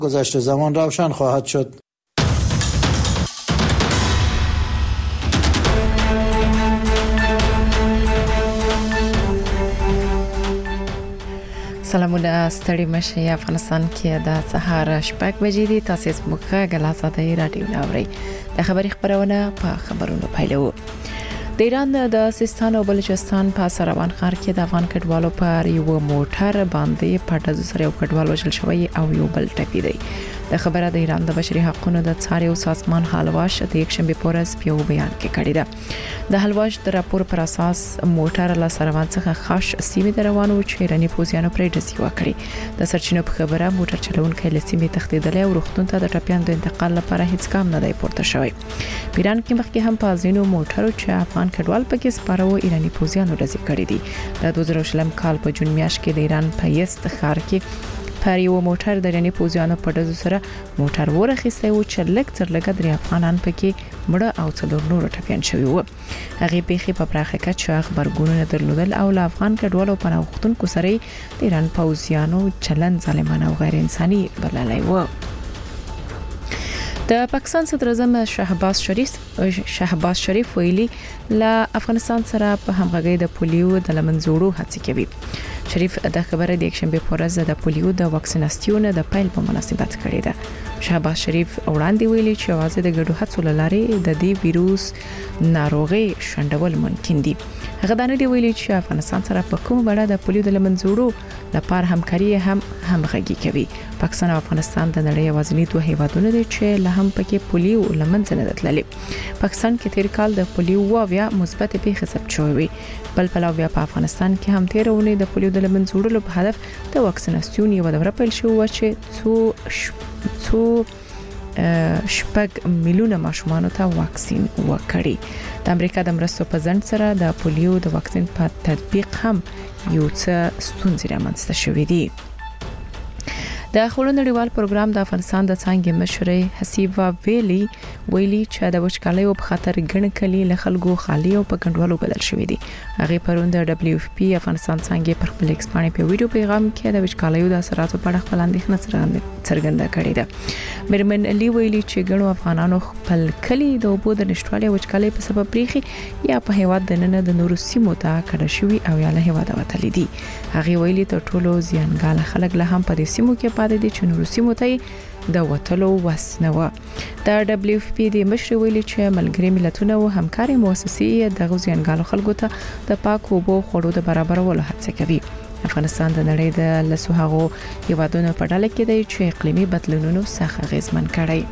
گذشت زمان روشن خواهد شد. سلامونه ستړي مشه افغانستان کې د سهار شپږ بجې دي. تاسو زموږه غلاساده رادیو ناوړي د خبري خبرونه په خبرونو پیلو. د ایران د سیستان او بلوچستان په سروان ښار کې د افغان کډوالو پر یو موټر باندې پټه سره یو کډوال وژل شوی او یو بل ټپي دی. د خبره د ایران د بشري حقوقو د څار او سازمان حلواش د یک شنبه پورز په بیان کې کړی ده. د حلواش د راپور پر اساس موټر له سروان څخه خاص سیمې روانو چې ایرانی پوځیانو پرې ډزې وکړي. د سرچینو په خبره موټر چلونکي له سیمې تښتیدلی او روغتون ته د ټپيانو د انتقال لپاره هیڅ ګام نه دی پورته شوی. ایران کې مخکې هم په ځینو موټرو چې افغان کډوال پکې سپارو ایرانی پوځیانو ډزې کړې دي. د 2020 کال په جون میاشت کې د ایران په یست ښار کې پر یو موټر د ایرانی پوځیانو په ډزو سره موټر ورخیسته او چې لږ تر لږه درې افغانان پکې مړه او څلور نور ټپيان شوي وو. هغه پیخي په پراخه کچه خبرګونونه درلودل او له افغان کډوالو په نوښتونکو سره د ایران پوځیانو چلند ظالمانه او غیر انساني بللی وو. د پاکستان صدر اعظم شهباز شریف ویلي له افغانستان سره په همغږي د پولیو د لمنځوړو هڅې کوي. شریف د خبره د یک شنبه پورز د پولیو د واکسیناسیون د پیل په مناسبت کړی ده. شهباز شریف وړاندې ویلي چې واځي د ګډو هڅو لارې د دې ویروس ناروغي شندول ممکن دي. هغه دا نه دی ویلي چې افغانستان سره په کومه بڼه د پولیو د لمنځوړو لپاره همکاري همغږي کوي. پاکستان او افغانستان د نړۍ یوازینی دوه هیوادونه دي چې له هم پکې پولیو لمنځه نه تللي. پاکستان کې تیر کال د پولیو واویا مثبت پیښه ثبت شوې. بل پلاو بیا په افغانستان کې هم تیرونه د پولیو د لمنځوړلو په هدف د واکسیناسیون یو دوره پیل شو چې څو شپږ میلیونه ماشومان ته واکسین وکړي. د امریکا د مرستو په ځند سره د پولیو د واکسین په تطبیق هم یو څه ستونزې رامنځته شوې دي. د خلونو نړیوال پروګرام د افغانستان د څنګه مشري حسیبا ویلي چې د وچکالۍ په خاطر ګڼ کلی له خلکو خالی او په کډوالو بدل شوې دي. هغه پروند د دبليو اف پی افغانستان څنګه پر خپل ایکس باندې په ویډیو پیغام کې د وچکالۍ د اثراتو په اړه خپل اندېښنه څرګنده کړې ده. مرمن علي ویلي چې ګڼو افغانانو خپل کلی د اوبو د نشټوالي او وچکالۍ په سبب پریخي یا په هیواد د نن د نورو سیمو ته کډه شوی او یا له هیواد وتلي دي. هغه ویلي ته ټولو زیانګال خلک له هم په سیمو کې پاتې دي چې نورو سیمو ته د وټلو وسنوه. د دبليو اف پی د مشر ویلي چې ملګری ملتونه او همکاري مؤسسې د غوښیانګالو خلکو ته د پاک اوبو خوړو د برابرولو هڅه کوي. افغانستان د نړۍ د لسوهغو هیوادونو په ډله کې دی چې اقلیمي بدلونونو څخه غیزمن کړي.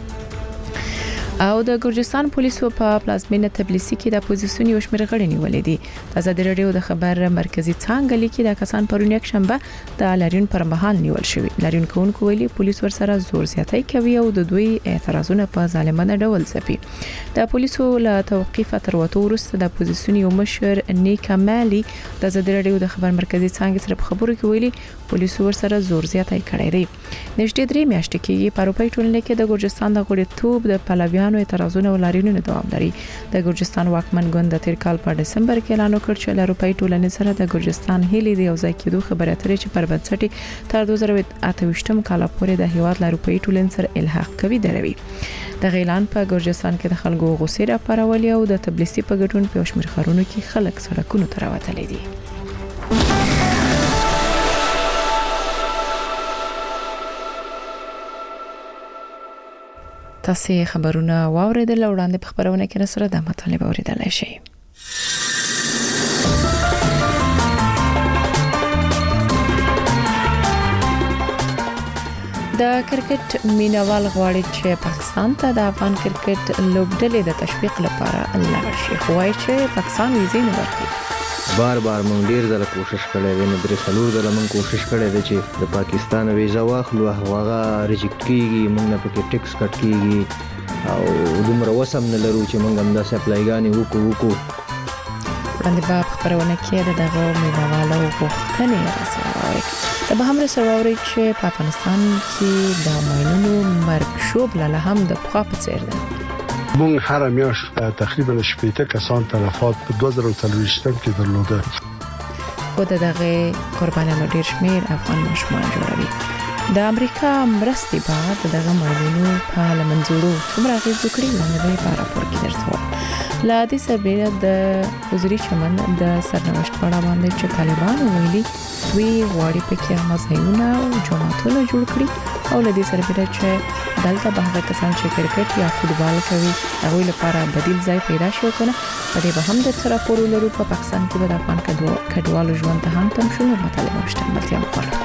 او د ګرجستان پولیسو په پلازمینه تبلیسي کې د اپوزیسیون یو شمېر غړي نیولې دي. آزاد رادیو د خبر مرکزی څنګه لیکي د کسان پرون یک شنبه د لاریون پر مهال نیول شوی. لاریون کوونکو ویلي پولیس ورسره زور زیاتی کوي او د دوی اعتراضونه په ظالمانه ډول ځپي. د پولیسو له توقیف تر وته وروسته د اپوزیسیون یو مشر نیکا مالی د آزاد رادیو د خبر مرکزی څنګه سره په خبرو کې ویلي پولیسو ورسره زور زیاتی کړی دی. نږدې 3 میاشتې کې په اروپای ټولنې کې د ګرجستان د غړیتوب د پلویانو اعتراضونه او لاریونونه دوام لري. د ګرجستان واکمن ګوند د تیر کال په دسمبر کې اعلان وکړ چې له اروپای ټولنې سره د ګرجستان هلي دی او ځای کېدو خبره اترې چې پر بنسټ تر 2028 کال پورې د هیواد له اروپای ټولنې سره الحاق کوي دروي. د اعلان په ګرجستان کې د خلکو غوسه راپارولې او د تبلیسي په ګډون په شمیر خارونو کې خلک سړکونو ته راوتلي دي. تاسو خبرونه واوریدل وړاندې په خبرونه کې سره د مطالبه اوریدلای شئ. د کرکټ مینوال غواړي چې پاکستان ته د افغان کرکټ لوبډلې د تشویق لپاره لاړ شي. خو وايي چې پاکستان ویزه نه ورکړي. بار مونږ ډیر ځله کوشش کړی دی، نه درې څلور ځله مونږ کوشش کړی دی چې د پاکستان ویزا واخلو، هغه ریجیکټ کیږي، مونږ نه پکې ټیکس کټ کیږي او دومره وسم نه لرو چې مونږ هم دا سپلایګانې وکړو. وړاندې په خبرونه کې دغه مینوالو غوښتنې راځي. د به هم رسوي چې په افغانستان کې د ماینونو مرګ شوب له هم د پخوا په څیر ده. مونږ هر میاشت تقریبا 80 کسان تلفات په 2023 کې درلوده. خو دغه قربانیانو ډیر شمیر افغان ماشومان جوړوي. د امریکا مرستې بعد دغه ماینونو په لمنځورو څومره غیږ وکړي لاندې په راپور کې درته لا دې سربېره د حضوري چمن د سرنوشت په اړه باندې چې طالبان ویلي دوی غواړي پکې مزایونه او جماعتونه جوړ کړي او له دې سربېره چې دلته به هغه کسان چې کرکټ یا فوتبال کوي هغه لپاره بدیل ځای پیدا شي کنه په دې به هم د راپور لرو په پاکستان کې به د افغان کډوالو ژوند ته هم تم شنو مطالبه مشتملتیا وکړي.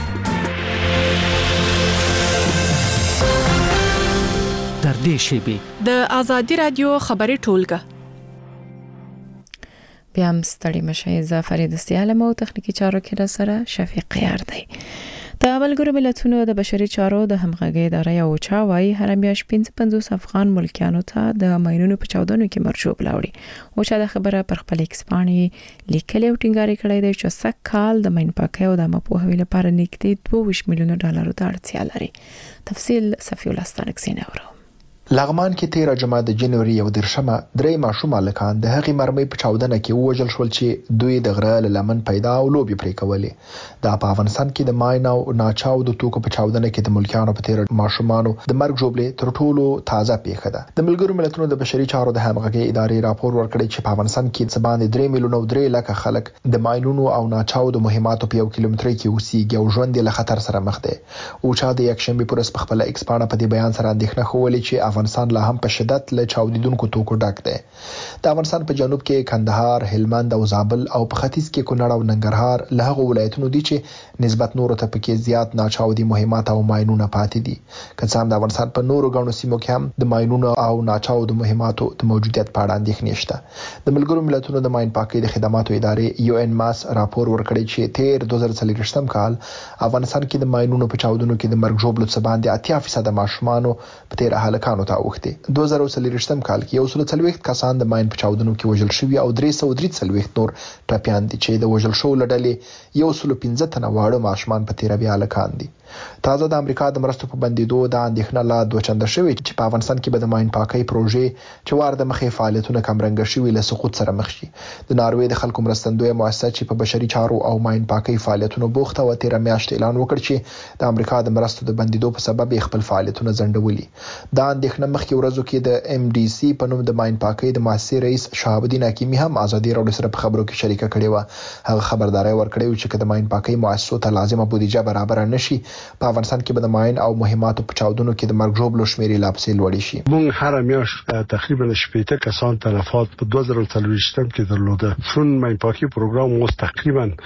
در دې شیبه د ازادي رادیو خبري ټولګه بیا هم ستړي مشه ز فرید استعلام او تخنیکی چارو کې را سره شفیق یار دی. د ملګرو ملتونو د بشري چارو د همغږي ادارې او چاوي هر میاش 55 افغان ملکیانو ته د ماینونو په چاودنو کې مرجوب لاوړي او چې د خبره پر خپل ایکسپانی لیکل او ټینګاري کړی دی چې سکهال د ماین پاکي او د مپوهوي لپاره نږدې 2 میلیون ډالر ته اړتیا لري. تفصیل صفی ولستانک سیناورو. لغمان کې 13 جمادی د جنوري یو درشمه درې ماشوم الکان د هغې مرمۍ په چاودنه کې وژل شول چې دوی د غره لمن پیدا او لوبي پرې کولې. د افغانستان کې د ماین او ناچاو د توکو په چاودنه کې د ملکیانو په 13 ماشومانو د مرګ جوړې تر ټولو تازه پیښه ده. د ملګرو ملتونو د بشري چارو د همغږي ادارې راپور ورکړی چې په افغانستان کې څه باندې 3 میلیون او 3 لک خلک د ماینونو او ناچاو د مهماتو په 1 کیلومتر کې اوسېږي او ژوند له خطر سره مخ دی. او چا د یکشنبه پر په خپل ایکسپانه په دې بیان سره اندېښنه خولې چې افغانستان لا هم په شدت له چاودیدونکو توکو ډک دی. د افغانستان په جنوب کې کندهار، هلمند او زابل او په ختیځ کې کونړ او ننګرهار له هغو ولایتونو دي چې نسبت نورو ته پکې زیات ناچاودي مهمات او ماینونه پاتې دي. که څه هم د افغانستان په نورو غونو سیمو کې هم د ماینونو او ناچاودو مهماتو د موجودیت په اړه اندېښنې شته. د ملګرو ملتونو د ماین پاکۍ د خدماتو ادارې UN ماس راپور ورکړی چې تیر 2023 کال افغانستان کې د ماینونو په چاودنو کې د مرګ ژوبلو څخه باندې 80% ماشومانو په تیر هلکانو ته اوښتي. 2023 کال کې 140 کسان د ماین په چاودنو کې وژل شوي او 343 نور ټپيان دي چې د وژل شو لړلې 115 تنه واړه ماشومان په تیر بیا هلکان دي. تازه د امریکا د مرستو په بندیدو د اندېښنه لا دوچنده شوې چې په افغانستان کې به د ماین پاکۍ پروژې چې وار د مخې فعالیتونه کمرنګ شوي له سقوط سره مخ شي. د ناروې د خلکو مرستندوی مؤسسه چې په بشري چارو او ماین پاکۍ فعالیتونو بوخته و 13 میاشتې اعلان وکړ چې د امریکا د مرستو د بندیدو په سبب خپل فعالیتونه ځنډولي. دا اندېښنه مخکې ورځو کې د MDC په نوم د ماین پاکۍ د مؤسسې رئیس شهاب الدین حکیمی هم ازادي راډیو سره په خبرو کې شریکه کړې و. هغه خبرداري ورکړې چې د ماین پاکۍ مؤسسو ته لازمه بودیجه برابر نشي په افغانستان کې به د ماین او مهماتو په چاودنو کې د مرګ ژوبلو شمیرې لا پسې لوړې شي. مونږ هر میاشت تقریبا 80 کسان تلفات په 2023 کې درلوده. چون ماین پاکی پروګرام اوس تقریبا 80%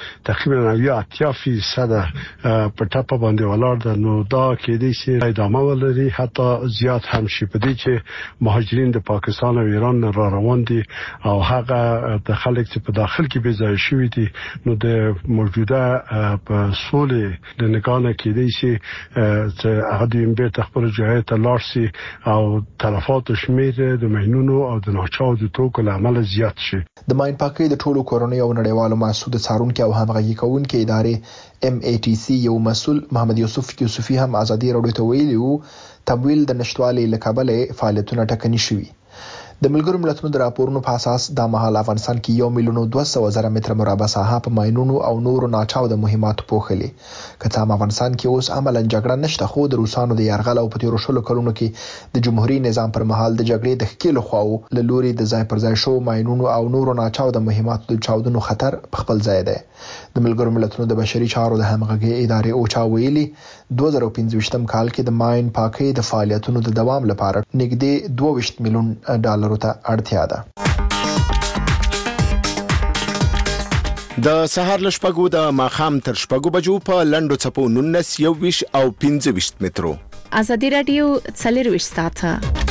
په ټاپه باندې ولاړ ده. نو دا کې دې چې ادامه ولري حتی زیات هم شي په دې چې مهاجرین د پاکستان او ایران را روان دي او هغه د خلک چې په داخل کې بيځای شوی دي. نو د موجوده په سولې د نگانه کې دې چې هغه د امبه خپل جهه ته لارسي او تلفات شمیر د ماینونو او د ناچاو د توکو لامل زیات شي. د ماین پاکۍ د ټولو کورونو او نړیوالو مؤسسو د څارونکو او همغږي کوونکو ادارې MATC یو مسؤل محمد یوسف یوسفي هم ازادي راډیو ته ویلي وو تمویل د نشټوالي لکبلې فعالیتونه ټکني شوي. د ملګرو ملتونو د راپورونو په اساس د مهال افغانستان کې 1,200,000 متر مربع ساحه په ماینونو او نورو ناچاو د مهماتو پوښلي. که څه هم افغانستان کې اوس عملاً جګړه نشته خو د روسانو د یرغل او په تیرو شلو کلونو کې د جمهوریت نظام پر مهال د جګړې د ښکیلو خواو له لوري د ځای پر ځای شو ماینونو او نورو ناچاو د مهماتو د چاودنو خطر په خپل ځای دی. د ملګرو ملتونو د بشري چارو د همغږي ادارې اوچا ویلي 2015 کال کې د ماین پاکۍ د فعالیتونو د دوام لپاره نږدې 22 میلیون ډالرو ته اړتیا ده. د سهار لشپګو د ماخام تر شپګو بجو په لندو چپو 19 21 او 25 مترو. ازادي رادیو څلروي ساته.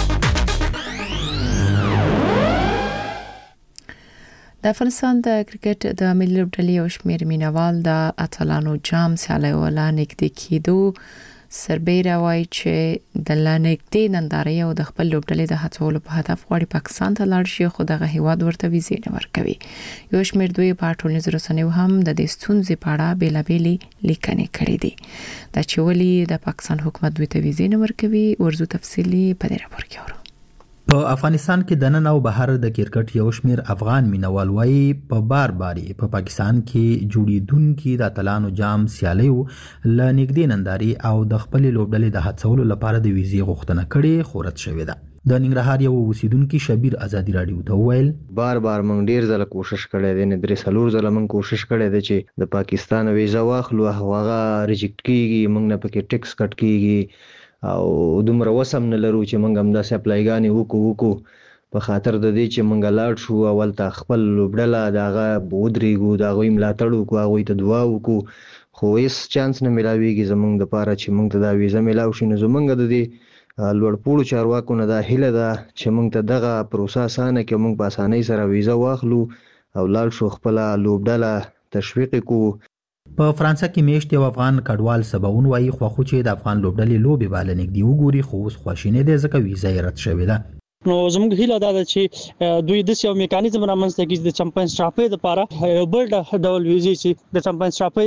د افغانستان د کرکټ د ملي لوبډلې او شمیر مینوال د اتلانو جام سیالي ولا نږدې کېدو سربېره وایي چې د لنګدې نندارې او د خپل لوبډلې د هڅولو په هدف غواړي پاکستان ته لاړ شي خو دغه هیواد ورته ویزې نه ورکوي. یو شمیر دوی په ټولنیزو رسنیو هم د دې ستونزې په اړه بیلابېلې لیکنې کړې دي. دا چې ولې د پاکستان حکومت دوی ته ویزې نه ورکوي ورزو تفصیلی په دې راپور کې اورو. په افغانستان کې د نن او بهر د کرکټ یو شمیر افغان مینوال وایي په بار په پاکستان کې جوړیدونکي د اتلانو جام سیالیو ل نږدې ننداري او د خپل لوبډلې د هڅولو لپاره د ویزې غوښتنه کړې خورت شوې ده. د ننګرهار یو اوسیدونکو شبیر ازادي رادیو ته وویل بار مونږ ډیر ځله کوشش کړی دی، نه درې څلور ځله مونږ کوشش کړی دی چې د پاکستان ویزا واخلو، هغه ریجیکټ کیږي، مونږ نه پکې ټیکس کټ کیږي او دومره وسم نه لرو چې مونږ هم داسې اپلایګانې وکړو په خاطر د دې چې مونږ لاړ شو اول ته خپل لوبډله دغه بودريګو دغه ملاتړ وکړو، هغه ته دعا وکړو، خو هیڅ چانس نه ملاويږي زمونږ د پاره چې مونږ ته دا ویزا ملاو شي. نو زمونږ د دې لوړپوړو چارواکو نه دا هیله ده چې مونږ ته دغه پروسه اسانه کې مونږ په اسانۍ سره ویزا واخلو او لاړ شو خپل لوبډله تشویق کوو. په فرانسه کې میشت یو افغان کډوال سباون وایي خو چې د افغان لوبډلې لوبي بال نګدي وګوري خو اوس خواشینه دي ځکه ویزا یې رد شوې ده. نو زموږ هیله ده چې دوی د یو میکانیزم رامنځته کړي د چمپیونز ټرافي لپاره یو بل ډول ویزې چې د چمپیونز ټرافي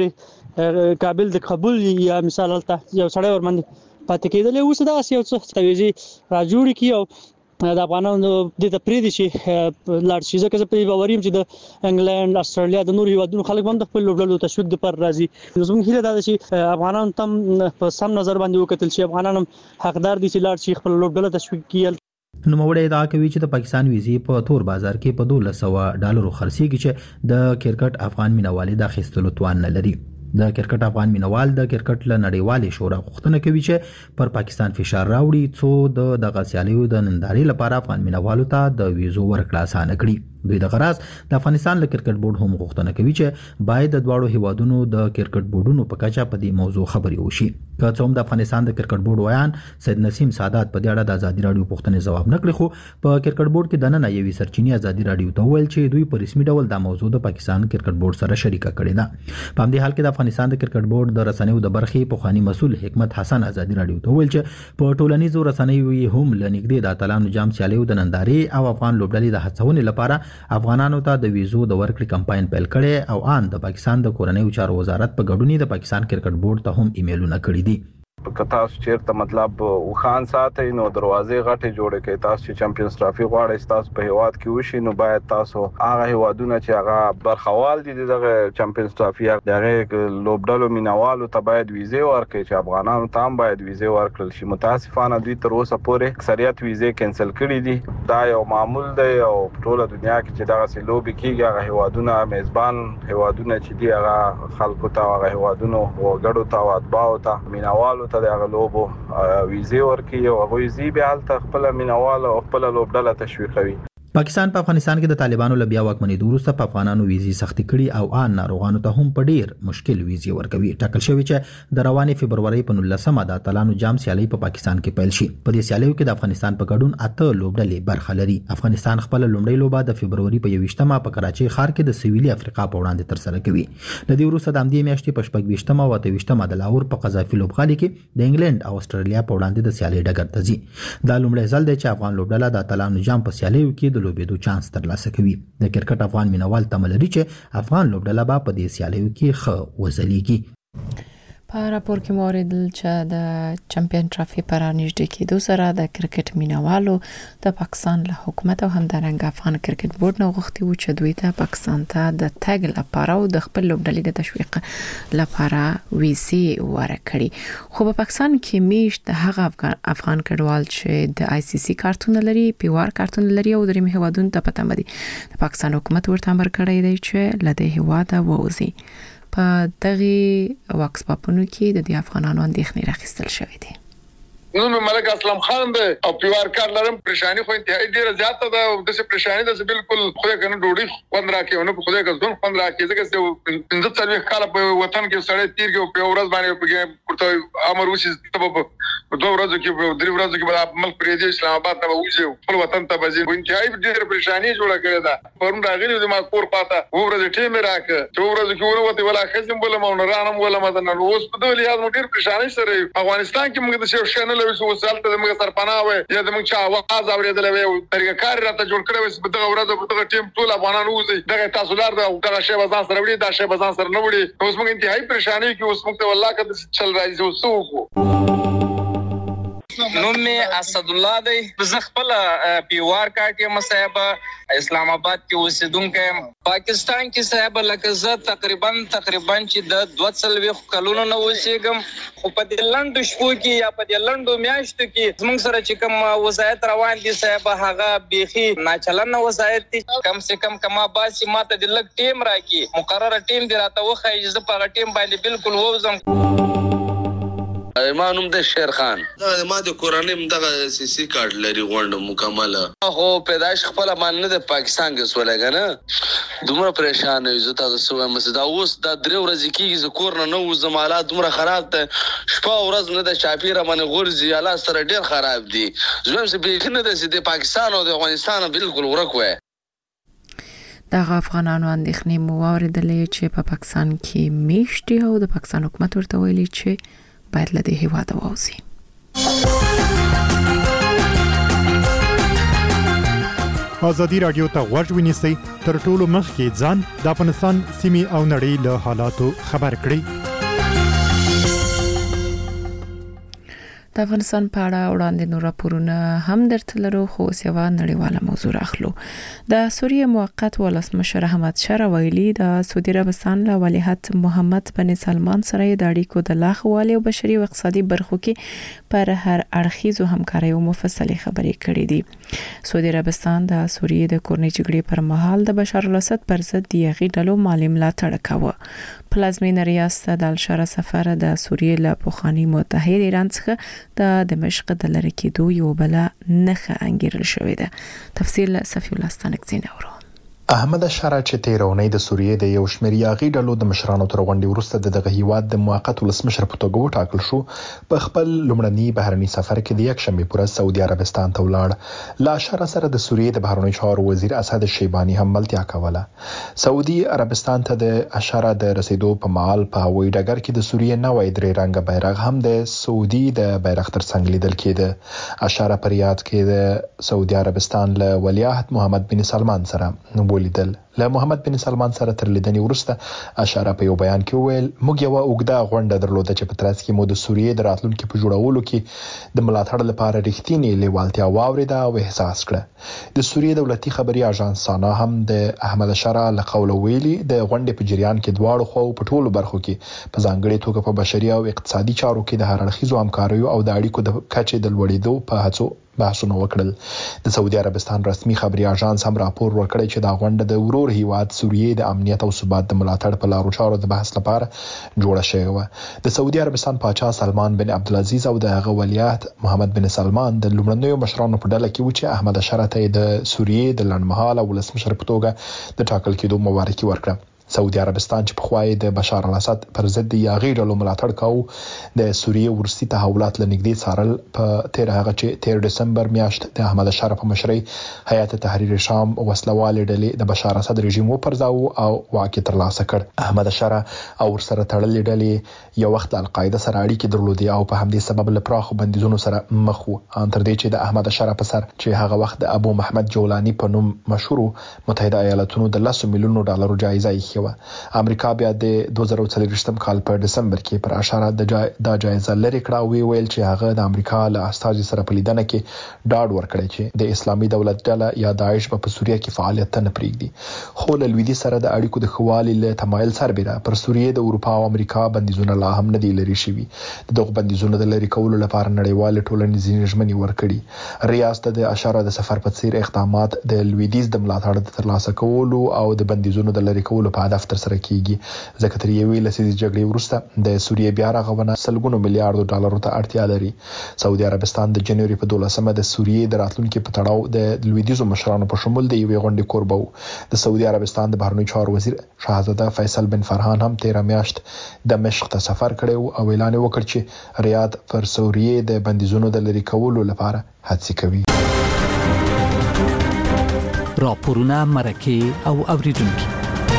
پورې قابل د قبول یا مثال یو سړی ورمنډي پاتې کېدل اوس دا یو څه ویزې را جوړ کی او د افغانانو د پریدي چې لاړ شي ځکه چې په باوریم چې د انګلند استرالیا د نورو هیوادونو خلک هم د خپل لوبډلو تشویق د پر راځي. زموږ هیله ده چې افغانان تم په سم نظر باندې وکتل شي، افغانان حقدار دي چې لاړ شي خپل لوبډله تشویق کړي. نوموړی ادعا کوي چې د پاکستان ویزې په تور بازار کې په $1200 خرڅېږي چې د کرکټ افغان مینوالي د اخیستلو توان نه لري. د کرکټ افغان مینوال د کرکټ له نړیوالې شورا غوښتنه کوي چې پر پاکستان فشار راوړي څو د غسیالیو د ننداري لپاره افغان مینوالو ته د ویزو ورکړه اسانه کړي. دوی د غراس د افغانستان له کرکټ بورډ هم غوښتنه کوي چې باید د دواړو هیوادونو د کرکټ بورډونو په کچه په دې موضوع خبرې وشي. که څوم د افغانستان د کرکټ بورډ ویان سید نسیم سادات په دې اړه د ازادي رادیو پوښتنې جواب نکړي، خو په کرکټ بورډ کې د نن یوې سرچینې ازادي رادیو ته ویل چې دوی په رسمي ډول د موضوع د پاکستان کرکټ بورډ سره شریکه کړې ده. په همدې حال کې د افغانستان د کرکټ بورډ د رسنیو د برخې پخوانی مسؤل حکمت حسن ازادي رادیو ته ویل چې په ټولنیزو رسنیو هم لنګدې د اتلانو جام سیالیو د ننداري او افغان لوبډلې د هڅونې لپاره افغانانو د ویزو د ورکړې کمپاین پیل کړي او ان د پاکستان د کورنیو چارو وزارت په ګډون د پاکستان کرکټ بورډ ته هم ایمیلونه کړي دي. تاسو چیرته مطلب وخان ساتي نو دروازې غټه جوړه کوي، تاسو چې چمپیونز ټرافي غواړئ تاسو په هیواد کې وشي نو باید تاسو هغه هیوادونه چې هغه برخوال دي دغه چمپیونز ټرافي دغه لوبډلو مینوالو ته باید ویزې ورکړي چې افغانانو ته هم باید ویزې ورکړل شي. متاسفانه دوی تر اوسه پورې اکثریت ویزې کینسل کړي دي. دا یو معمول دی او ټول دنیا کې چې دغه سلوبي کیږي هغه هیوادونه میزبان هیوادونه چې دی هغه خلکو ته هغه هیوادونو وګړو ته اتباعو ته مینوالو ته د غلوبو ویزې ورکي او هغه ویزې به حالت خپل مینوال او خپل لوبډله تشویقوي. پاکستان په افغانستان کې د طالبانو له بیا واکمنۍ وروسته په افغانانو ویزې سختي کړي او ان ناروغانو ته هم په ډیر مشکل ویزې ورکوي. ټاکل شوی چې د روانې فبرवरी په 19مه د اتلانو جام سیالي په پاکستان کې پیل شي. په دې سیالیو کې د افغانستان په ګډون 8 لوبډلې برخه لري. افغانستان خپل لومړی لوبه د فبرवरी په 21مه په کراچۍ ښار کې د سویلي افریقا په وړاندې تر سره کوي. د دې وروسته د همدې میاشتې په 28مه او 28مه د لاهور په قذافي لوبغالي کې د انګلند او استرالیا په وړاندې د سیالي ډګر ته ځي. دا لومړی ځل دی چې افغان لوبډله د اتلانو جام په سیالیو کې د لوبېدو چانس ترلاسه کوي. د کرکټ افغان مینوال تمه لري چې افغان لوبډله به په دې سیالیو کې ښه وځلیږي. په راپور کې موریدل چې د چمپیون ټرافي پر نږدې کېدو سره د کرکټ مینوالو د پاکستان له حکومت او همدارنګه افغان کرکټ بورډ نه غوښتي و چې دوی ته پاکستان ته د تګ لپاره او د خپل لوبډلې د تشویق لپاره ویزې ورکړي. خو په پاکستان کې میشت هغه افغان کډوال چې د آی سی سی کارتونه لري، پیوار کارتونه لري او درې هیوادونو ته پته مدي د پاکستان حکومت ورته امر کړی دی چې لدې هیواده ووزي. په دغه واکس پاپونو کې د افغانانو اندېښنې راخیستل شوې دي. نو ملک اسلام خان دی او پیوار کار لرم. پریشانی خو انتهایی ډیره زیاته ده او د څه پریشانی ده چې بالکل خو کنه ډوډۍ خوند راکې او نه خو دې غزون خوند راکې ځکه چې 15 کال په وطن کې سړی تیر کې په ورځ باندې په ورته امر وشي ته په 2 ورځو کې په 3 ورځو کې بل ملک پریدي اسلام آباد ته وځي خپل وطن ته وځي. انتهایی ډیره پریشانی جوړه کړې ده. پرون راغلی د ما کور پاته و ورځ ټیم راکه 2 ورځو کې ورته ولا خزم بل ما نه رانم ولا ما نه اوس په دې لحاظ ډیر پریشانی سره افغانستان کې موږ د څه شنه لوي وسالته موږ سرپناه وي یا د موږ چا आवाज اوریدل وي طریقه کار راته جوړ کړو په دغه ورځ په دغه ټیم ټول افغانانو وځي دغه تاسولار دغه شی بازار سره وړي دا شی بازار سره نه وړي. اوس موږ انتهایی پریشانی کې اوس موږ ته والله کده چل راځي اوس وو نو مې اسد الله دی. زه خپل پیوار کاټ یم صاحب، اسلام آباد کې اوسېدونکی. پاکستان کې صاحب لکه زه تقریبا چې د 240 کلونو نه اوسېږم، خو په دې لنډو شپو کې یا په دې لنډو میاشتو کې زموږ سره چې کوم وضعیت روان دي صاحب هغه بیخي ناچلنه وضعیت دي. کم سے کم کما باسي ماته د لږ ټیم راکړي، مقرره ټیم دی راته وښایي چې زه په هغه ټیم باندې بالکل ووځم. ما نوم د شیر خان. ما د کورنۍ دغه سیسی کارت لري غونډه مکمله. خو پیدائش خپل مان نه د پاکستان کې سولګا نه دومره پریشان یم. زه تاسو سوه مسدا اوس د 3 ورځې کېږي ز کور نه وځم، حالات دومره خراب ته شپه ورځ نه د چاپیره باندې غورځي، حالات سره ډیر خراب دي. زه هم څه نه د پاکستان او د افغانستان بالکل ورک وای. دغه افغانانو اندېښنې مو واوریدلې چې په پاکستان کې میشتي او د پاکستان حکومت ورته ویلي چې باید له دې هیواده ووځي. ازادي راډیو ته غوږ ونیسئ، تر ټولو مخکې ځان د افغانستان سیمې او نړۍ له حالاتو خبر کړئ. د افغانستان په اړه وړاندې نور راپورونه هم درته لرو، خو اوس یوه نړیواله موضوع راخلو. د سوریه موقت ولسمشر احمد شاه ویلي د سعودي عربستان له ولیعهد محمد بن سلمان سره د اړیکو د لا ښه والي او بشري او اقتصادي برخو کې پر هر اړخیزو همکارۍ او مفصلې خبرې کړې دي. سعودي عربستان د سوریه د کورنۍ جګړې پر مهال د بشار الاسد پر ضد د هغې ډلو مالي ملاتړ کاوه. پلازمینه ریاست د الشره سفر د سوریه له پخواني متحد ایران څخه د دمشق د لری کېدو یو بل نخښه انګیرل شوې ده. تفصیل صفی الله ستانکزی نورو. احمد اشاره چې تیرونې د سوریه د یو شمېر یاغي ډلو د مشرانو تر غونډې وروسته دغه هیواد د موقت ولسمشر په توګه وټاکل شو، په خپل لومړني بهرني سفر کې د یکشنبه پر سعودي عربستان ته ولاړ. لا اشاره سره د سوریه د بهرنی چارو وزیر اسد شیبانی هم ملتیا کوله. سعودي عربستان ته د اشاره د رسیدو په مال په هوایي ډګر کې د سوریه نوې درې رنګه بیرغ هم د سعودي د بیرغ تر څنګ لیدل کېده. اشاره پر یاد کې د سعودي عربستان له ولیعهد محمد بن سلمان سره ولیدل. له محمد بن سلمان سره تر لیدنې وروسته اشاره په یو بیان کې وویل، موږ یو اوږده غونډه درلوده چې په ترڅ کې مو د سوریه د راتلونکو په جوړولو کې د ملاتړ لپاره رښتینی لیوالتیا واوریده او احساس کړه. د سوریه دولتي خبري اژانس سانا هم د احمد اشاره له قوله ویلي د غونډې په جریان کې دواړو خو په ټولو برخو کې په ځانګړي توګه په بشري او اقتصادي چارو کې د هر اړخیزو همکاریو او د اړیکو د کچې د لوړېدو په هڅو بحثونه وکړل. د سعودي عربستان رسمي خبري اژانس هم راپور ورکړی چې دا غونډه د ورور هیواد سوریه د امنیت او ثبات د ملاتړ په لارو چارو د بحث لپاره جوړه شوې و. د سعودي عربستان پاچا سلمان بن عبدالعزیز او د هغه ولیعهد محمد بن سلمان د لومړنیو مشرانو په ډله کې و چې احمد اشاره ته د سوریه د لنډمهاله ولسمشر په توګه د ټاکل کېدو مبارکي ورکړه. سعودي عربستان چې په خوای د بشار الاسد پر ضد یاغي ډلو ملاتړ کاوه، د سوریه ورسي تحولات لنګدي څارل. په 13 دسمبر میاشت د احمد اشاره په مشرۍ هیئت تحریر شام وسلوال ډلې د بشار اسد رژیم وپرځاو او واک ترلاسه کړ. احمد اشاره او ورسره تړلې ډلې یو وخت القاعده سره اړیکې درلودې او په همدې سبب له پراخو بندیزونو سره مخ وو، ان تر دې چې د احمد اشاره په سر چې هغه وخت د ابو محمد جولانی په نوم مشهور متحده ایالاتونو د 10 میلیون ډالر جایزه یې امریکا بیا د 2024 کال په دسمبر کې پر اشاره د جایزه لري کړه او ویل چې هغه د امریکا له استازي سره په لیدنه کې ډاډ ورکړی چې د اسلامي دولت ډله یا داعش په سوریه کې فعالیت نه پرېږدي. خو له لویدي سره د اړیکو د خوالي له تمایل سربېره پر سوریه د اروپا او امریکا بندیزونه لا هم نه دی لري شوي. دغه بندیزونه د لري کولو لپاره نړیوال ټولنیزې ژمنې ورکړي. ریاست د اشاره د سفر په څیر اقدامات د لویدیز د ملاتړ د ترلاسه کولو او د بندیزونو د لري کولو په هدف تر سره کیږي. ځکه تر یوې لسیزې جګړې وروسته د سوریه بیا رغونه سلګونو میلیارډ ډالرو ته اړتیا لري. سعودي عربستان د جنوري په 12مه د سوریه د راتلونکو په تړاو د لویدیزو مشرانو په شمول د یوې غونډې کوربه و. د سعودي عربستان د بهرنی چارو وزیر شاهزاده فیصل بن فرحان هم 13 میاشت دمشق ته سفر کړی او اعلان وکړ چې ریاض پر سوریه د بندیزونو د لري کولو لپاره هڅې کوي. راپورونه مرکه او اوریدونکو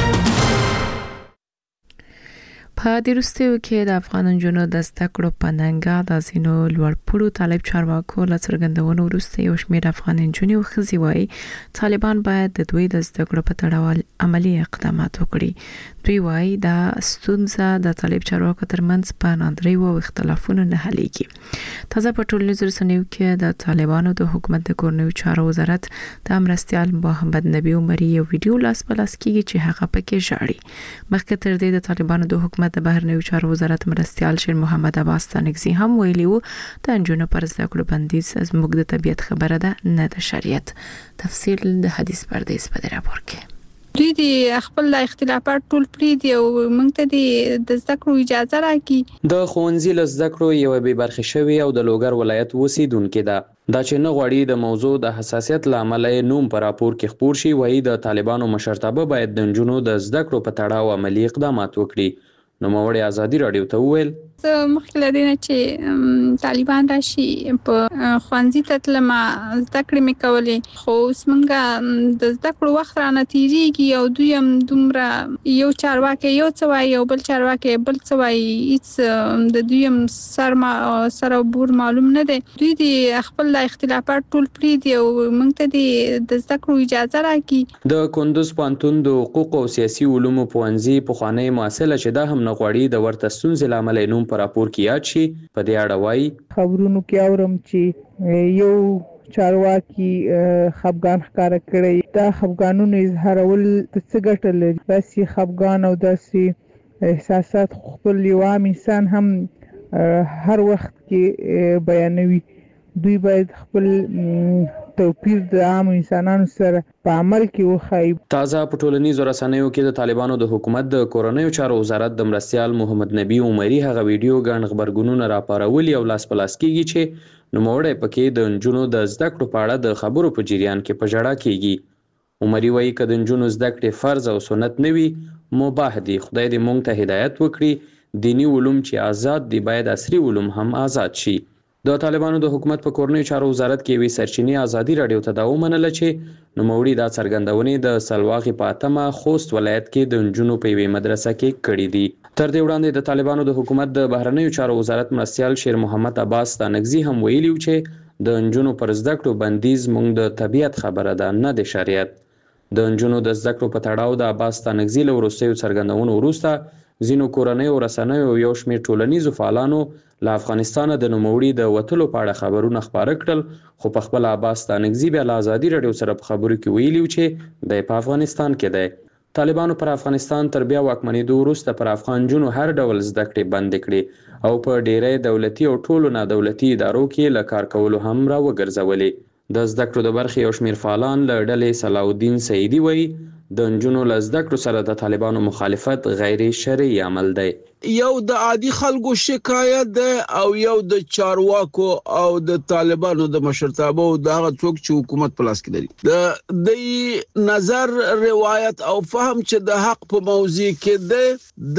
په دې وروستیو کې د افغان نجونو د زده کړو په ننګه د ځینو لوړپوړو طالب چارواکو له څرګندونو وروسته یو شمېر افغان نجونې او ښځې وایي طالبان باید د دوی د زده کړو په تړاو عملي اقدامات وکړي. دوی وايي دا ستونزه د طالب چارواکو ترمنځ په ناندریو او اختلافونو نه حلېږي. تازه په ټولنیزو رسنیو کې د طالبانو د حکومت د کورنیو چارو وزارت د مرستيال محمد نبی عمري یو ویډیو لاس په لاس کېږي چې هغه پکې ژاړي. مخکې تر دې د طالبانو د حکومت د بهرنیو چارو وزارت مرستيال شیر محمد عباس ستانکزي هم ویلي وو د انجونو پر زده کړو بندیز زموږ د طبيعت خبره ده نه د شریعت. تفصیل د حدیث پردیس په راپور کې. دوی د خپل اختلافات ټول پری دی او موږ ته د زده کړو اجازه راکړي. د ښوونځي له زده کړو یو به برخه شوی او د لوګر ولایت اوسیدونکو ده دا چې نه غوړي د موضوع د حساسیت لامل نوم پر راپور کې خبر شي وایي د طالبانو مشرتابه باید د جنونو د زده کړو په تړاو عملی اقدامات وکړي. نو موړي ازادي رادیو ته وویل مخکې لدینه چې طالبان راشي په خوانځي ته تلما زده کړې مې کولې خو اوس مونږه د زده کړو وخت را نتیریږي او دوی هم دومره یو چارواکي یو څه وایي او بل چارواکي بل څه وایي هیڅ د دوی هم سره بور معلوم نه دی. دوی د خپل اختلافات ټول پری دی او مونږ ته د زده کړو اجازه راکړي. د کندوز پانتون د حقوق او سیاسي علومو پوهنځي په خوانی مؤسسه چې دا هم نه غوړي د ورته ستونزې لامل نوم پر راپور کې یاد شي. په دې اړه وایي خبرونو کې اورم چې یو چارواکي خفګان ښکارا کړی دا خفګانونو اظهارول څه ګټه لري. داسې خفګان او داسې احساسات خپل یو عام انسان هم هر وخت کې بیانوي. دوی باید خپل توپیر د عام انسانانو سره په عمل کې وخایي. تازه په ټولنیزو رسنیو کې د طالبانو د حکومت د کورنیو چارو وزارت د مرستيال محمد نبی عمري هغه ویډیو غن خبرګونونه راپارولي او لاس په لاس کېږي چې نوموړی پکې د جنونو د زده کړو په اړه د خبرو په جریان کې په جړه کېږي. عمري وایي چې د جنونو زده کړې فرض او سنت نه وي مباح دي. خدای دې مونږ ته هدایت وکړي. دینی علوم چې آزاد دي باید عصري علوم هم آزاد شي. د طالبانو د حکومت په کورنیو چارو وزارت کې وی سرچینی ازادي رادیو ته دا ومنله چې نوموړي دا څرګندونې د سلواغي په اتمه خوست ولایت کې د جنونو په وی مدرسه کې کړې دي. تر دې وړاندې د طالبانو د حکومت د بهرنیو چارو وزارت مرستيال شیر محمد عباس ستانکزي هم ویلي چې د جنونو پر زده کړو بندیز موږ د طبيعت خبره ده نه د شریعت. د جنونو د زده کړو په تړاو د عباس ستانکزي له وروستیو څرګندونو وروسته ځینو کورنیو رسنیو یو شمېر ټولنیزو فعالانو له افغانستان د نوموړي د وټلو په اړه خبرونه خبره کړل خو په خپل عباس ستانکزي بیا له ازادي رادیو سره په خبرو کې ویلي چې د افغانستان کې دی. طالبانو پر افغانستان تر بیا واکمنېدو وروسته پر افغان جنو هر ډول زده کړې بند کړې او په ډېری دولتي او ټولو نه دولتي ادارو کې له کار کولو هم را وګرځولې. د زده کړو د برخې یو شمېر فعالان له ډلې صلاح الدین سعیدي وایي د نجونو له زده کړو سره د طالبانو مخالفت غیر شرعي عمل دی. یو د عادي خلکو شکایت ده او یو د چارواکو او د طالبانو د مشرتابه او د هغه څوک چې حکومت په لاس کې لري د نظر روایت او فهم چې د حق په موضوع کې ده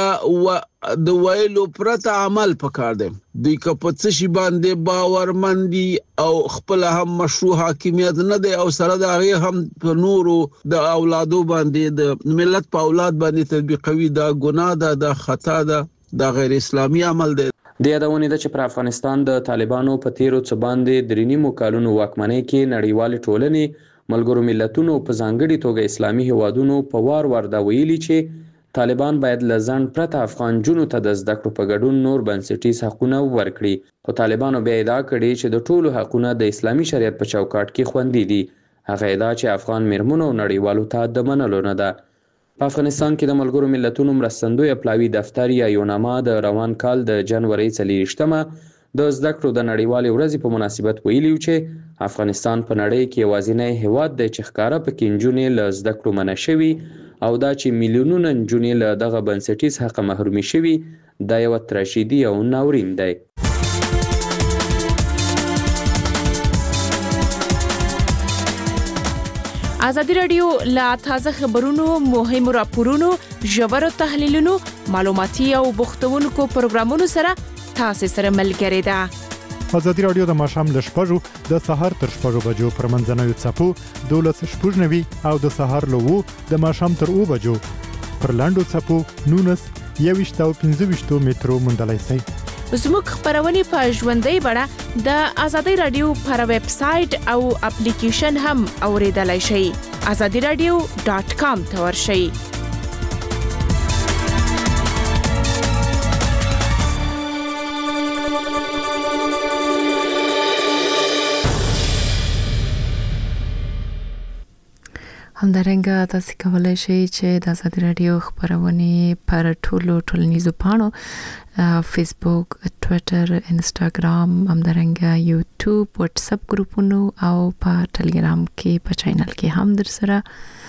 د د ویلو پرته عمل پکار دی. دوی که په څه شي باندې باورمندي او خپل هم مشروع حاکمیت نه دی او سره د هغه هم په نورو د اولادو باندې د ملت په اولاد باندې تطبیقوي دا ګناه ده د خطا ده د غیر اسلامي عمل دی. د یادونې ده چې پر افغانستان د طالبانو په تیرو څه باندې درېنیمو کالونو واکمنۍ کې نړیوال ټولنې ملګرو ملتونو په ځانګړي توګه اسلامي هیوادونو په وار دا ویلي چې طالبان باید لزند پرته افغان جنو ته د زده کړو په ګډون نور بنسټیز حقونه ورکړي. خو طالبانو بیا ادعا کړې چې د ټولو حقونه د اسلامي شریعت په چوکاټ کې خوندي دي. هغه ادعا چې افغان میرمنو نړیوالو ته د منلو نه ده. په افغانستان کې د ملګرو ملتونو مرستندوی پلاوی دفتر یا یوناما د روان کال د جنوري 24مه د زده کړو د نړیوالې ورځې په مناسبت ویلي چې افغانستان په نړۍ کې یوازینی هیواد دی چې ښکارا پکې نجونې له زده کړو منع شوي او دا چې میلیونونه نجونې له دغه بنسټیز حق محرومي شوي دا یو تراژیدي او ناورین دی. ازادي رادیو لا تازه خبرونو مهمو راپورونو ژورو تحلیلونو معلوماتي او بوختونکو پروګرامونو سره تاسو سره ملګری ده. ازادي رادیو د ماښام ل 6:00 د سهار تر 6:00 بجو پر منځنوي څپو 12:90 او د سهار له 2 د ماښام تر 2 بجو پر لاندو څپو 19 او 15 مترو مندلای سي. زموږ خبرونه په ژوندۍ بڼه د ازادي رادیو پر ویب سټ او اپلیکیشن هم اوریدلای شئ. azadiradio.com ته ورشئ. همدارنګه تاسو کولای شئ چې د آزادي رادیو خبرونه پر ټولنیزو پاڼو فیسبوک، ټوئیټر، انستګرام، همدارنګه یوټیوب، واتس اپ ګروپونو او په ټلګرام کې په چینل کې هم در سره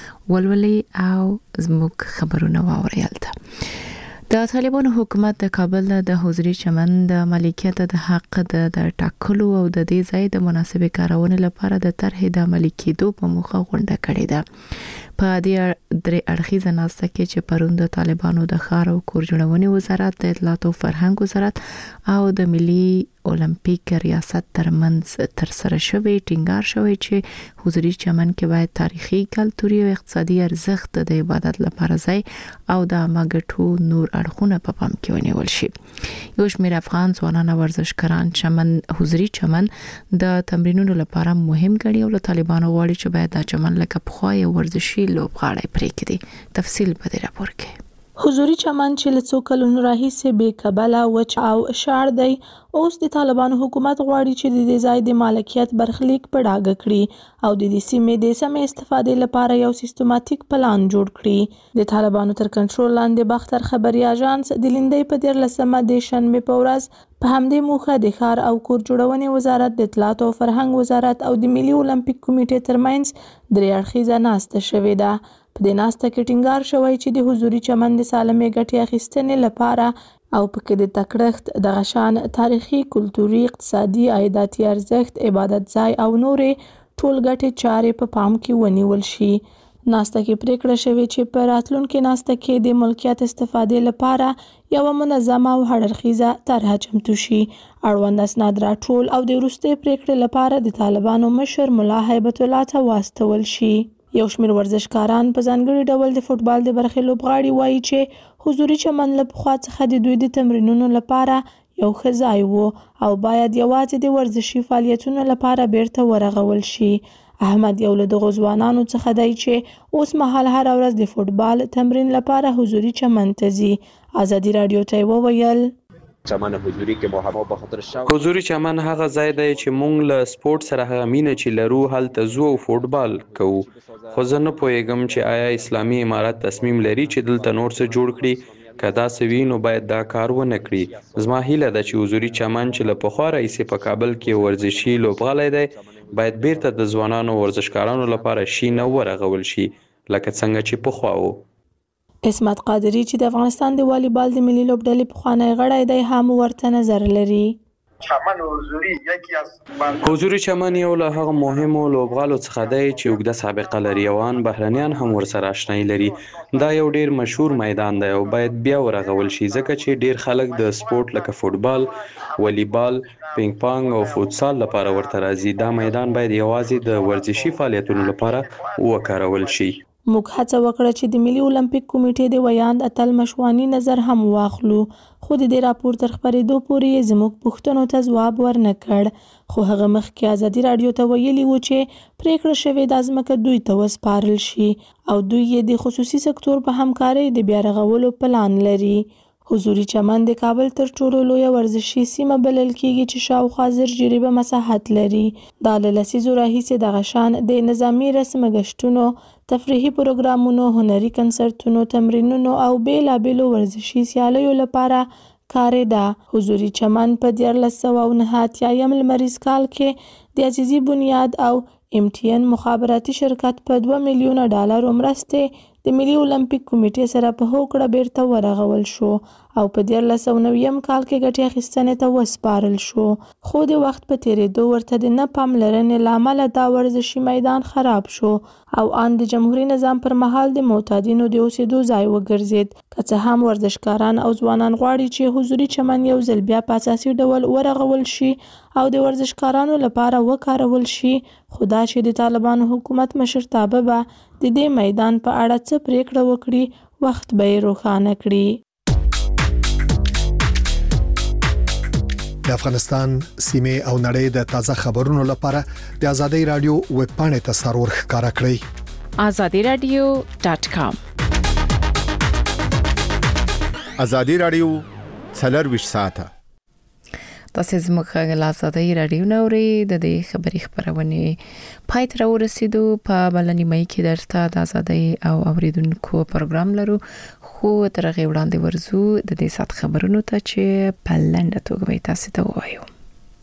ولولې او زموږ خبرونه واورئ. د طالبانو حکومت د کابل د حضوري چمن د مالکیت د حق د ټاکلو او د دې ځای د مناسبې کارونې لپاره د طرحې د مالکیدو په موخه غونډه کړې ده. په دې درې اړخیزه ناسته کې چې پرون د طالبانو د ښار او کور جوړونې وزارت، د اطلاعات او فرهنګ وزارت او د ملي اولمپیک ریاست ترمنځ تر سره شوی ټینګار شوی چې حضوري چمن کې باید تاریخي، کلتوري او اقتصادي ارزښت د عبادت لپاره ځای او د ماګټو نور اړخونه په پام کې ونیول شي. یو شمېر افغان ځوانان او ورزشکاران حضوري چمن د تمرینونو لپاره مهم ګڼي او له طالبانو غواړي چې باید دا چمن لکه پخوا یو ورزشي لوبغاړی پرېږدي. تفصیل په دې راپور کې. حضوري چمن چې له څو کلونو راهیسې بې کبله وچ او شاړ دی، اوس د طالبانو حکومت غواړي چې د دې ځای د مالکیت برخلیک په ډاګه کړي او د دې سیمې د سمې استفادې لپاره یو سیستماتیک پلان جوړ کړي. د طالبانو تر کنټرول لاندې باختر خبري اژانس د لیندۍ په 14مه د شنبې په ورځ په همدې موخه د ښار او کور جوړونې وزارت، د اطلاعات او فرهنګ وزارت او د ملي اولمپیک کمیټې ترمنځ درې اړخیزه ناسته شوې ده. په دې ناسته کې ټینګار شوی چې د حضوري چمن د سالمې ګټې اخیستنې لپاره او پکې د تکړښت، د غشان، تاریخي، کلتوري، اقتصادي، عایداتي ارزښت، عبادت ځای او نورې ټول ګټې چارې په پام کې ونیول شي. ناسته کې پریکړه شوې چې په راتلونکي ناسته کې د ملکیت استفادې لپاره یو منظمه او هړرخیزه طرحه چمتو شي. اړوند اسناد راټول او د وروستۍ پریکړې لپاره د طالبانو مشر ملا هیبت الله ته واستول شي. یو شمېر ورزشکاران په ځانګړي ډول د فوټبال د برخې لوبغاړي وایي چې حضوري چمن له پخوا څخه د دوی د تمرینونو لپاره یو ښه ځای و او باید یوازې د ورزشي فعالیتونو لپاره بیرته ورغول شي. احمد یو له دغو ځوانانو څخه دی چې اوس مهال هر ورځ د فوټبال تمرین لپاره حضوري چمن ته ځي. آزادي رادیو ته وویل چمن حضوري کې مهمه په خاطر شاو حضوري چمن هغه ځای دی چې مونږ له سپورت سره هغه مینه چې لرو هلته زو فوټبال کوو. خو زه نه پوهیږم چې آیا اسلامي امارت تصمیم لري چې دلته نور څه جوړ کړي. که داسې وي نو باید دا کار ونه کړي. زما هیله ده چې حضوري چمن چې له پخوا راهیسې په کابل کې ورزشي لوبغالی دی باید بیرته د ځوانانو ورزشکارانو لپاره شي نه ورغول شي لکه څنګه چې پخوا و. عصمت قادری چې د افغانستان د والیبال د ملي لوبډلې پخوانی غړی دی هم ورته نظر لري. حضوري چمن یو له هغه مهمو لوبغالو څخه دی چې اوږده سابقه لري او ان بهرنیان هم ورسره آشنایي لري. دا یو ډیر مشهور میدان دی او باید بیا ورغول شي ځکه چې ډیر خلک د سپورت لکه فوټبال، والیبال، پینګ پانګ او فوتسال لپاره ورته راځي. دا میدان باید یوازې د ورزشي فعالیتونو لپاره وکارول شي. موږ هڅه وکړه چې د ملي اولمپیک کمیټې د ویاند اتل مشوانی نظر هم واخلو، خو د دې راپور تر خبرېدو پورې زموږ پوښتنو ته ځواب ورنکړ. خو هغه مخکې آزادي رادیو ته ویلي و چې پریکړه شوې ده ځمکه دوی ته وسپارل شي او دوی یې د خصوصي سکتور په همکارۍ د بیا رغولو پلان لري. حضوري چمن د کابل تر ټولو لویه ورزشي سیمه بلل کېږي چې شاوخوا 1000 جریبه مساحت لري. دا له لسیزو راهیسې د غشان د نظامي رسم ګشتونو، تفریحي پروګرامونو، هنري کنسرتونو، تمرینونو او بیلابیلو ورزشي سیالیو لپاره کارېده. حضوري چمن په 1489 لمریز کال کې د عزیزي بنیاد او MTN مخابراتي شرکت په $2 میلیون مرستې د ملي اولمپیک کمیټې سره په هوکړه بیرته ورغول شو او په 1990 کال کې ګټې اخیستنې ته وسپارل شو. خو د وخت په تیریدو ورته د نه پاملرنې له امله دا ورزشي میدان خراب شو او ان د جمهوریت نظام پر مهال د معتادینو د اوسېدو ځای وګرځید. که څه هم ورزشکاران او ځوانان غواړي چې حضوري چمن یو ځل بیا په اساسي ډول ورغول شي او د ورزشکارانو لپاره وکارول شي، خو دا چې د طالبانو حکومت مشرتابه به د دې میدان په اړه څه پریکړه وکړي وخت به یې روښانه کړي. د افغانستان سیمه او نړۍ د تازه خبرونو لپاره د آزادۍ رادیو ویب پاڼې ته سرور ښکارا کړئ. azadiradio.com. آزادي رادیو 24 ساعته. تاسو زموږ له آزادۍ رادیو نوري د دې خبري خبرونه پای تر ورسېدو په بلنې مې کې درته د آزادۍ او اوریدونکو پروګرام لرو خو تر غوړاندې ورزو د دې سات خبرونو ته چې په لنډه توګه تاسو ته وایو